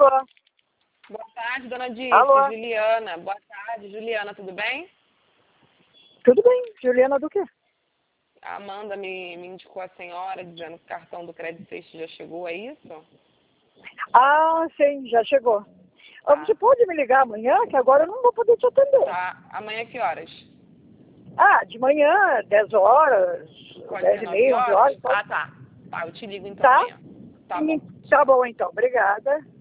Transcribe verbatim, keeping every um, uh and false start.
Alô? Boa tarde, dona Dirce. Alô? Juliana. Boa tarde, Juliana, tudo bem? Tudo bem. Juliana do quê? A Amanda me, me indicou a senhora, dizendo que o cartão do Crédito Sexto já chegou, é isso? Ah, sim, já chegou. Ah, Tá. Você pode me ligar amanhã, que agora eu não vou poder te atender. Tá. Amanhã que horas? Ah, de manhã, dez horas, Pode dez ser e nove meia, onze horas. horas? Pode... Ah, tá. Tá, eu te ligo então Tá? amanhã. Tá Sim, bom. tá Tchau. bom então. Obrigada.